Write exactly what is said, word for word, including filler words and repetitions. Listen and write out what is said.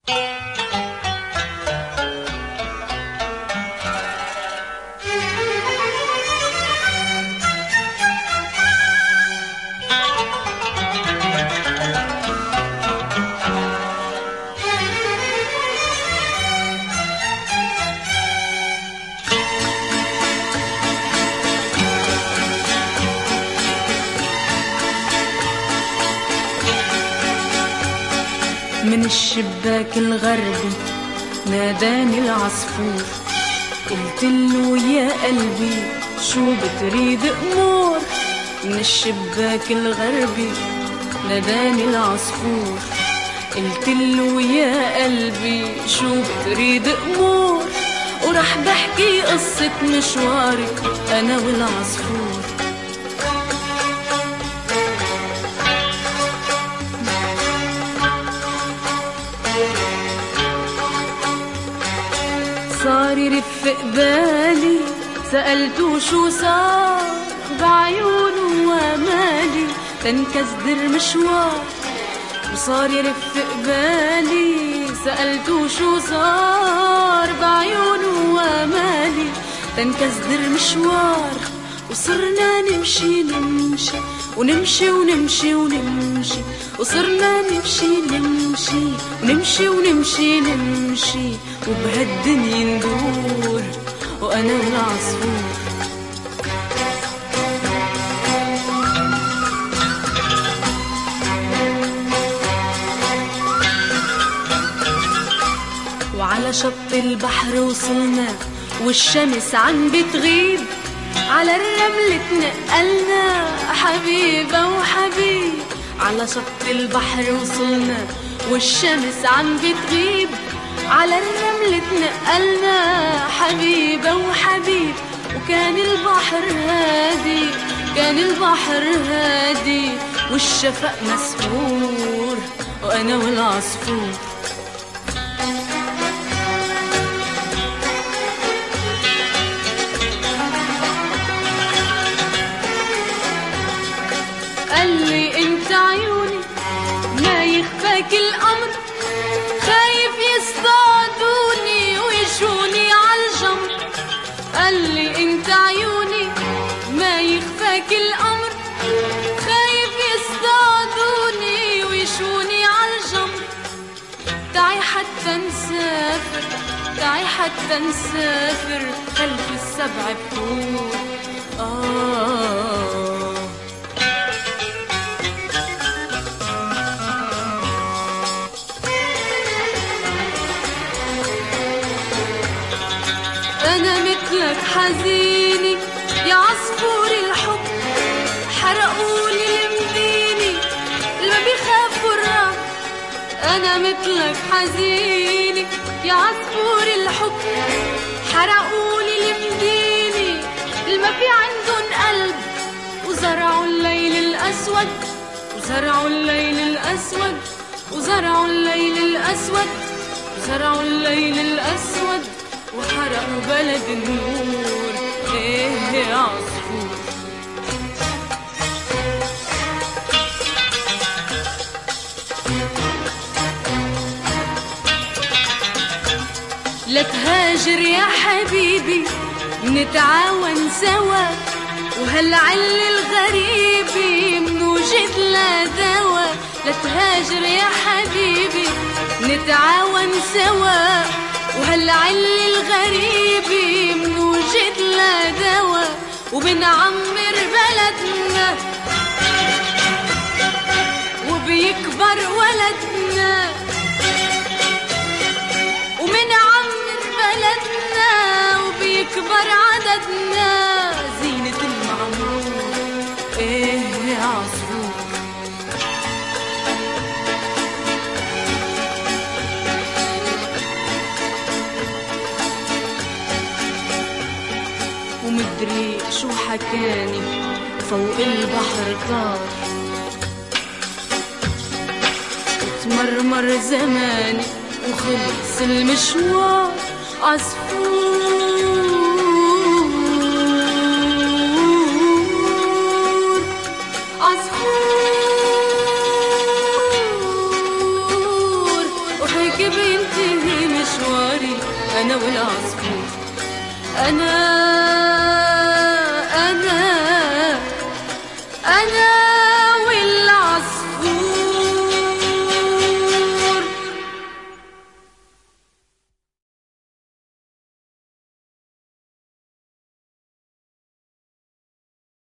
من الشباك الغربي ناداني العصفور، قلتله يا قلبي شو بتريد أمور. من الشباك الغربي ناداني العصفور، قلتله يا قلبي شو بتريد أمور. ورح بحكي قصة مشواري أنا والعصفور. صار يرفق بالي، سألته شو صار بعيونه ومالي، تنكسدر مشوار. وصار يرفق بالي، سألته شو صار بعيونه ومالي، تنكسدر مشوار. وصرنا نمشي نمشي ونمشي ونمشي ونمشي، وصرنا نمشي نمشي ونمشي ونمشي نمشي، وبهالدنيا ندور وأنا والعصفور. وعلى شط البحر وصلنا والشمس عم بتغيب، على الرمل تنقلنا حبيبة وحبيب. على شط البحر وصلنا والشمس عم بتغيب، على الرمل تنقلنا حبيبة وحبيب. وكان البحر هادي، كان البحر هادي، والشفق مسحور وأنا والعصفور. قالي انت عيوني ما يخفاك الامر، خايف يصطادوني ويشوني عالجمر. قالي انت عيوني ما يخفاك الامر، خايف يصطادوني ويشوني عالجمر. تعي حتى نسافر، تعي حتى نسافر، خلف السبع بحور. آه أنا مثلك حزيني يا عصفور الحب، حرقولي المديني اللي بيخافوا الرب. أنا مثلك حزيني يا عصفور الحب، حرقولي المديني اللي ما في عندن قلب. وزرعوا الليل الأسود، وزرعوا الليل الأسود، وزرعوا الليل الأسود، وزرعوا الليل الأسود، وحرقوا بلد النور. ايه يا عصفور. لا تهاجر يا حبيبي نتعاون سوا، وهالعل الغريب منوجد لا دوا. لا تهاجر يا حبيبي نتعاون سوا، وهالعل الغريب منوجد لا دوا. وبنعمر بلدنا وبيكبر ولدنا، ومنعمر بلدنا وبيكبر عددنا. زينة المعمور ايه يا عصفور. ومدري شو حكاني فوق البحر طار، وتمرمر زماني وخلص المشوار. عصفور عصفور وهيك بينتهي مشواري أنا والعصفور. أنا